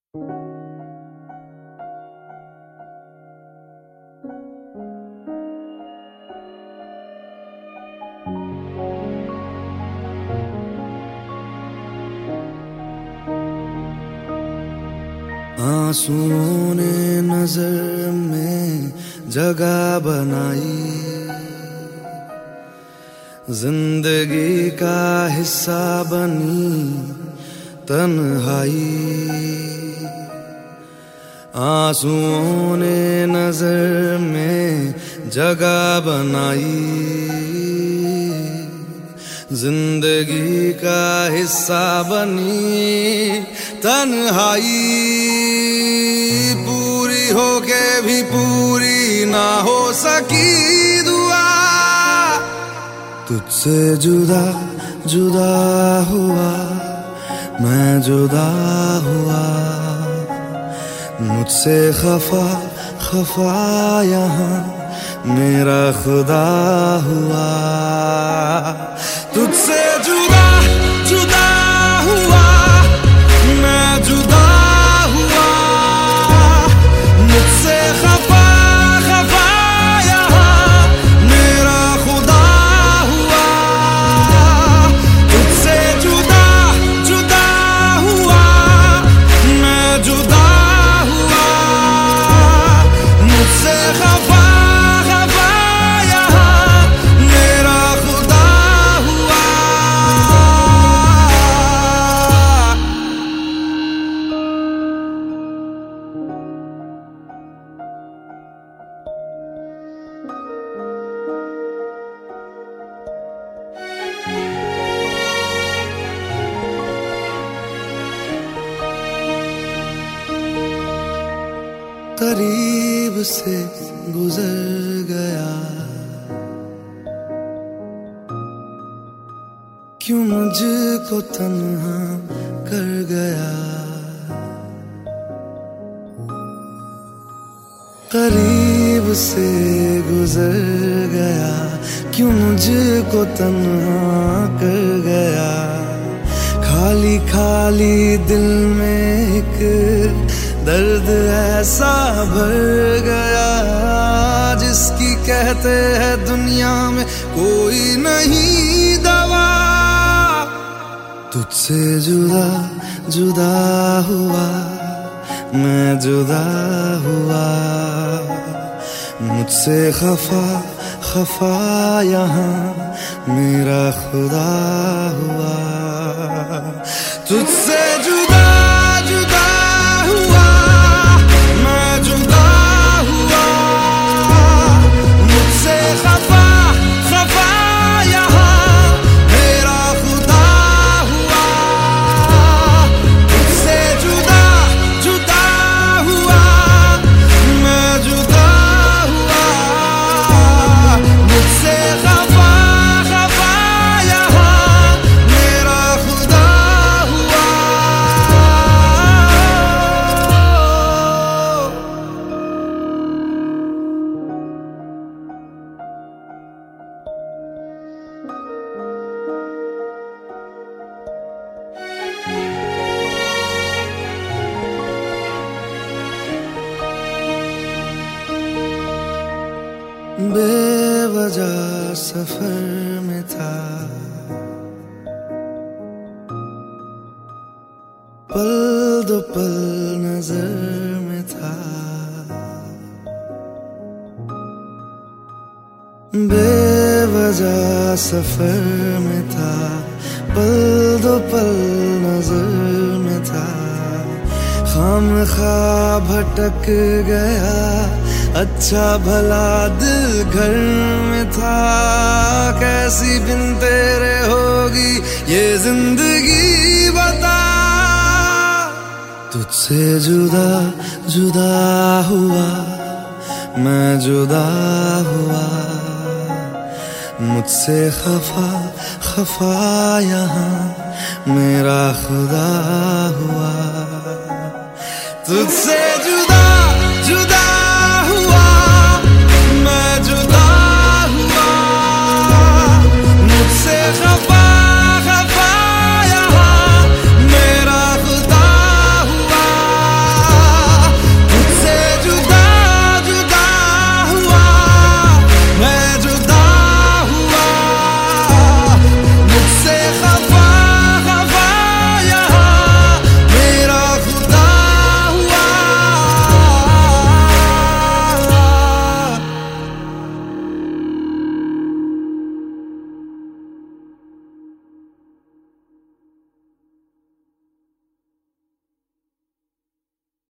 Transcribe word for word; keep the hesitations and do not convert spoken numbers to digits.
आंसुओं ने नजर में जगह बनाई, जिंदगी का हिस्सा बनी तन्हाई। आंसुओं ने नजर में जगह बनाई, जिंदगी का हिस्सा बनी तन्हाई। पूरी होके भी पूरी ना हो सकी दुआ, तुझसे जुदा जुदा हुआ मैं जुदा हुआ। मुझसे खफा खफा यहाँ मेरा खुदा हुआ। तुझसे जुदा जुदा हुआ मैं जुदा हुआ। मुझसे खफा खफा यहाँ मेरा खुदा हुआ। तुझसे जुदा जुदा हुआ मैं जुदा हुआ। मुझसे खफा करीब से गुजर गया, क्यों मुझको तन्हा कर गया। करीब से गुजर गया, क्यों मुझको तन्हा कर गया। खाली खाली दिल में एक दर्द ऐसा भर गया, जिसकी कहते हैं दुनिया में कोई नहीं दवा। तुझसे जुदा जुदा हुआ मैं जुदा हुआ। मुझसे खफा खफा यहाँ मेरा खुदा हुआ। तुझसे जुदा जुदा हुआ मैं जुदा हुआ। मुझसे खफा खफा यहाँ मेरा खुदा हुआ। मुझसे जुदा जुदा हुआ मैं जुदा हुआ। मुझसे खफा खफा यहाँ मेरा खुदा हुआ। बेवजह सफर में था, पल दो पल नजर में था। बेवजह सफर में था, पल दो पल नजर में था। खामखा भटक गया, अच्छा भला दिल घर में था। कैसी बिन तेरे होगी ये जिंदगी बता। तुझसे जुदा जुदा हुआ मैं जुदा हुआ। मुझसे खफा खफा यहाँ मेरा खुदा हुआ। तुझसे जुदा जुदा